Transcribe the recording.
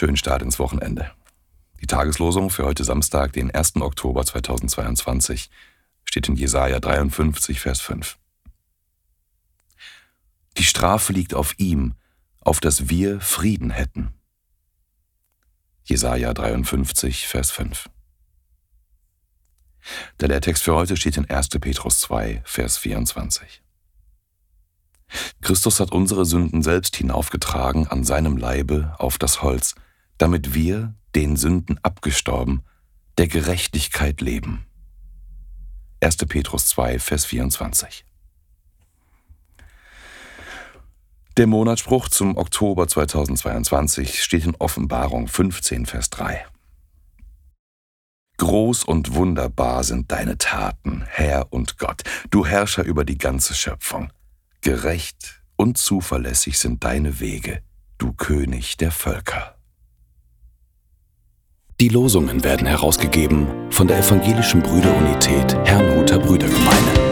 schönen Start ins Wochenende. Die Tageslosung für heute Samstag, den 1. Oktober 2022, steht in Jesaja 53, Vers 5. Die Strafe liegt auf ihm, auf dass wir Frieden hätten. Jesaja 53, Vers 5. Der Lehrtext für heute steht in 1. Petrus 2, Vers 24. Christus hat unsere Sünden selbst hinaufgetragen an seinem Leibe auf das Holz, damit wir, den Sünden abgestorben, der Gerechtigkeit leben. 1. Petrus 2, Vers 24. Der Monatsspruch zum Oktober 2022 steht in Offenbarung 15, Vers 3. Groß und wunderbar sind deine Taten, Herr und Gott, du Herrscher über die ganze Schöpfung. Gerecht und zuverlässig sind deine Wege, du König der Völker. Die Losungen werden herausgegeben von der Evangelischen Brüderunität Herrnhuter Brüdergemeine.